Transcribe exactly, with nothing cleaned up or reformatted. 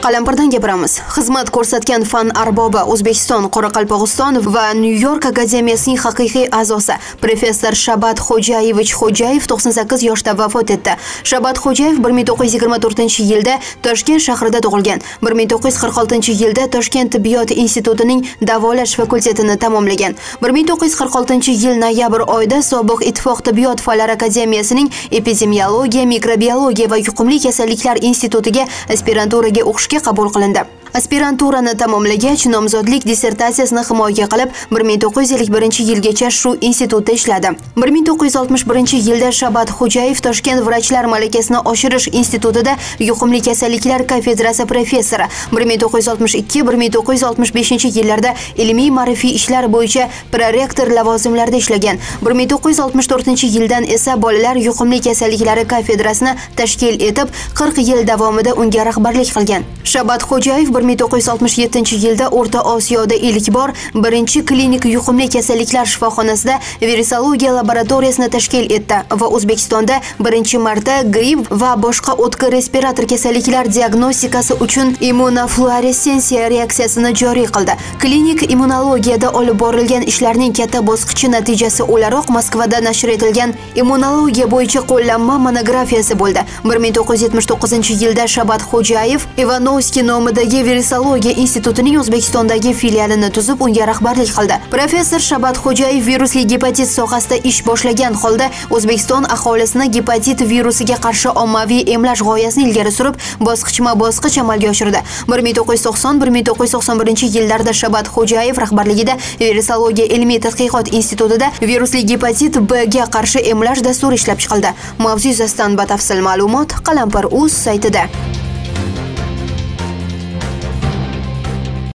Qalampirdan gapiramiz. Xizmat ko'rsatgan fan arbobi O'zbekiston, Qoraqalpog'iston va Nyu-York akademiyasining haqiqiy a'zosi professor Shabat Xo'jayevich Xo'jayev to'qson sakkiz yoshda vafot etdi. Shabat Xo'jayev bir ming to'qqiz yuz yigirma to'rtinchi yilda Toshkent shahrida tug'ilgan. bir ming to'qqiz yuz qirq oltinchi yilda Toshkent tibbiyot institutining davolash fakultetini tamomlagan. bir ming to'qqiz yuz qirq oltinchi yil noyabr oyida sobiq ittifoq tibbiyot fanlari akademiyasining epidemiologiya, mikrobiologiya va yuqumli kasalliklar institutiga aspiranturaga o'qishga qabul qilindi. Aspiranturani tamomlagach, nomzodlik dissertatsiyasini himoya qilib, bir ming to'qqiz yuz ellik birinchi yilgacha shu institutda ishladi. bir ming to'qqiz yuz oltmish birinchi yilda Shabat Xo'jayev Toshkent vrachlar malakasini oshirish institutida yuqumli kasalliklar kafedrasi professori, bir ming to'qqiz yuz oltmish ikki bir ming to'qqiz yuz oltmish beshinchi yillarda ilmiy ma'rifiy ishlar bo'yicha prorektor lavozimlarida ishlagan. bir ming to'qqiz yuz oltmish to'rtinchi yildan esa bolalar yuqumli kasalliklari kafedrasini tashkil etib, qirq yil davomida unga rahbarlik qilgan. Shabat Xo'jayev bir ming to'qqiz yuz oltmish yettinchi yilda O'rta Osiyoda ilk bor birinchi klinik yuqumli kasalliklar shifoxonasida virusologiya laboratoriyasini tashkil etdi va O'zbekistonda birinchi marta gripp va boshqa o'tkir respirator kasalliklar diagnostikasi uchun immunofluoressensiya reaksiyasini joriy qildi. Klinik immunologiyada olib borilgan ishlarning katta bosqichi natijasi o'laroq Moskvada nashr etilgan immunologiya bo'yicha qo'llanma monografiyasi bo'ldi. bir ming to'qqiz yuz yetmish to'qqizinchi yilda Shabat Xo'jayev Ivanovskiy nomidagi virusologiya institutining O'zbekistondagi filialini tuzib, unga rahbarlik qildi. Professor Shabat Xo'jayev virusli gepatit sohasida ish boshlagan holda O'zbekiston aholisini gepatit virusiga qarshi ommaviy emlash g'oyasini ilgari surib, bosqichma-bosqich amalga oshirdi. bir ming to'qqiz yuz to'qson bir ming to'qqiz yuz to'qson birinchi yillarda Shabat Xo'jayev rahbarligida virusologiya ilmiy tadqiqot institutida virusli gepatit B ga qarshi emlash dasturi ishlab chiqildi. Mavzu yuzasidan batafsil ma'lumot Qalampir.uz saytida.